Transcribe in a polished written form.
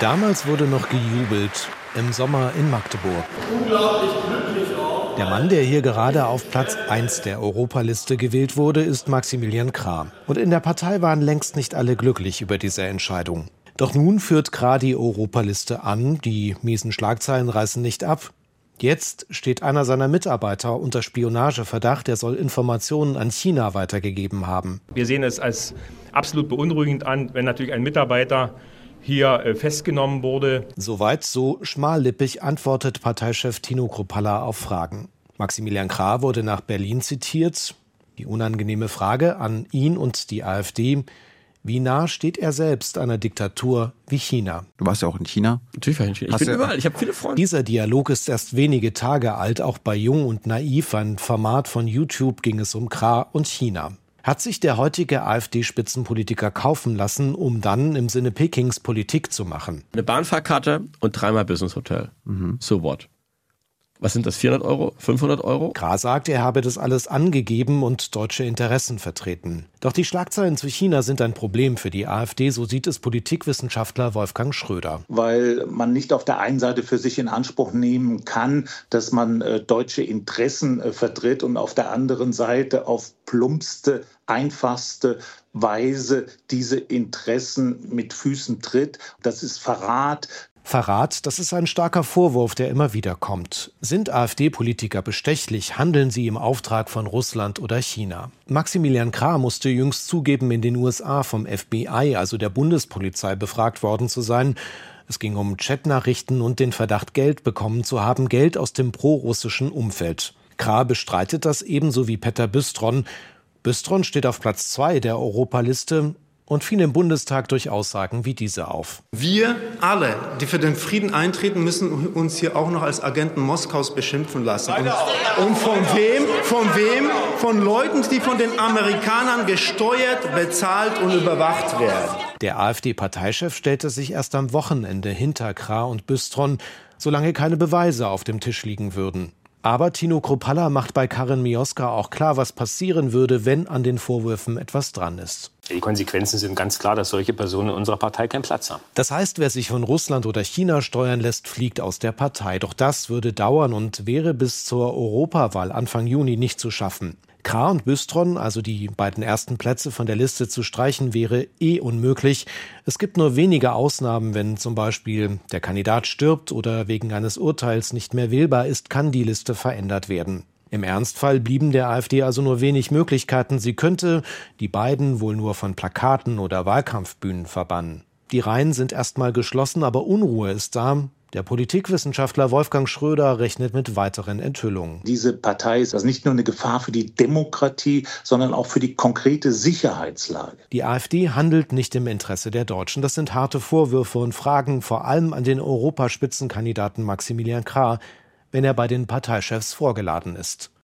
Damals wurde noch gejubelt, im Sommer in Magdeburg. Unglaublich glücklich auch. Der Mann, der hier gerade auf Platz 1 der Europaliste gewählt wurde, ist Maximilian Krah. Und in der Partei waren längst nicht alle glücklich über diese Entscheidung. Doch nun führt Krah die Europaliste an, die miesen Schlagzeilen reißen nicht ab. Jetzt steht einer seiner Mitarbeiter unter Spionageverdacht, er soll Informationen an China weitergegeben haben. Wir sehen es als absolut beunruhigend an, wenn natürlich ein Mitarbeiter hier festgenommen wurde. Soweit so schmallippig antwortet Parteichef Tino Kruppalla auf Fragen. Maximilian Krah wurde nach Berlin zitiert. Die unangenehme Frage an ihn und die AfD: Wie nah steht er selbst einer Diktatur wie China? Du warst ja auch in China. Natürlich war ich in China. Ich bin überall, ich habe viele Freunde. Dieser Dialog ist erst wenige Tage alt, auch bei Jung und Naiv, ein Format von YouTube, ging es um Krah und China. Hat sich der heutige AfD-Spitzenpolitiker kaufen lassen, um dann im Sinne Pekings Politik zu machen? Eine Bahnfahrkarte und 3-mal Business Hotel. So what? Was sind das, 400 Euro, 500 Euro? Krah sagt, er habe das alles angegeben und deutsche Interessen vertreten. Doch die Schlagzeilen zu China sind ein Problem für die AfD, so sieht es Politikwissenschaftler Wolfgang Schröder. Weil man nicht auf der einen Seite für sich in Anspruch nehmen kann, dass man deutsche Interessen vertritt und auf der anderen Seite auf plumpste, einfachste Weise diese Interessen mit Füßen tritt. Das ist Verrat. Verrat, das ist ein starker Vorwurf, der immer wieder kommt. Sind AfD-Politiker bestechlich, handeln sie im Auftrag von Russland oder China? Maximilian Krah musste jüngst zugeben, in den USA vom FBI, also der Bundespolizei, befragt worden zu sein. Es ging um Chatnachrichten und den Verdacht, Geld bekommen zu haben, Geld aus dem prorussischen Umfeld. Krah bestreitet das ebenso wie Petter Bystron. Bystron steht auf Platz 2 der Europaliste und fiel im Bundestag durch Aussagen wie diese auf. Wir alle, die für den Frieden eintreten, müssen uns hier auch noch als Agenten Moskaus beschimpfen lassen. Und von wem? Von wem? Von Leuten, die von den Amerikanern gesteuert, bezahlt und überwacht werden. Der AfD-Parteichef stellte sich erst am Wochenende hinter Krah und Bystron, solange keine Beweise auf dem Tisch liegen würden. Aber Tino Kruppalla macht bei Karin Mioska auch klar, was passieren würde, wenn an den Vorwürfen etwas dran ist. Die Konsequenzen sind ganz klar, dass solche Personen in unserer Partei keinen Platz haben. Das heißt, wer sich von Russland oder China steuern lässt, fliegt aus der Partei. Doch das würde dauern und wäre bis zur Europawahl Anfang Juni nicht zu schaffen. Krah und Bystron, also die beiden ersten Plätze von der Liste zu streichen, wäre unmöglich. Es gibt nur wenige Ausnahmen, wenn zum Beispiel der Kandidat stirbt oder wegen eines Urteils nicht mehr wählbar ist, kann die Liste verändert werden. Im Ernstfall blieben der AfD also nur wenig Möglichkeiten. Sie könnte die beiden wohl nur von Plakaten oder Wahlkampfbühnen verbannen. Die Reihen sind erstmal geschlossen, aber Unruhe ist da. Der Politikwissenschaftler Wolfgang Schröder rechnet mit weiteren Enthüllungen. Diese Partei ist also nicht nur eine Gefahr für die Demokratie, sondern auch für die konkrete Sicherheitslage. Die AfD handelt nicht im Interesse der Deutschen. Das sind harte Vorwürfe und Fragen vor allem an den Europaspitzenkandidaten Maximilian Krah, wenn er bei den Parteichefs vorgeladen ist.